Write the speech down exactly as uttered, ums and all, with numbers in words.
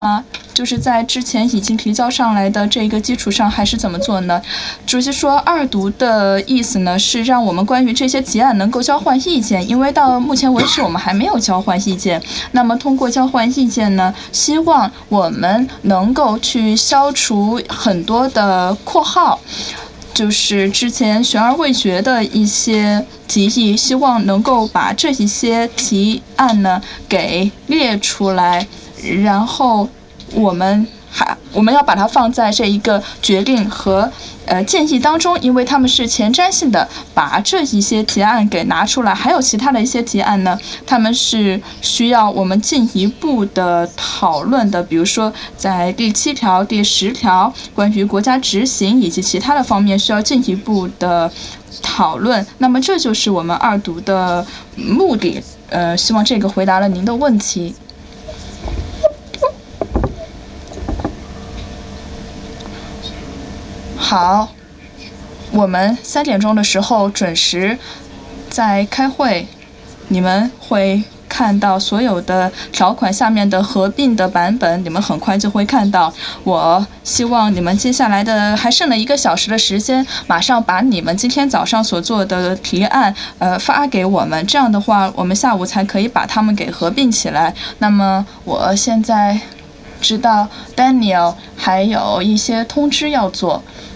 啊，就是在之前已经提交上来的这个基础上，还是怎么做呢？主席说，二读的意思呢是让我们关于这些提案能够交换意见，因为到目前为止我们还没有交换意见。那么通过交换意见呢，希望我们能够去消除很多的括号。就是之前悬而未决的一些提议，希望能够把这一些提案呢给列出来，然后我们还我们要把它放在这一个决定和呃建议当中，因为他们是前瞻性的，把这一些提案给拿出来。还有其他的一些提案呢，他们是需要我们进一步的讨论的，比如说在第七条、第十条关于国家执行以及其他的方面需要进一步的讨论。那么这就是我们二读的目的。呃，希望这个回答了您的问题。好，我们三点钟的时候准时在开会，你们会看到所有的条款下面的合并的版本，你们很快就会看到。我希望你们接下来的还剩了一个小时的时间，马上把你们今天早上所做的提案呃发给我们，这样的话我们下午才可以把它们给合并起来。那么我现在知道 Daniel 还有一些通知要做。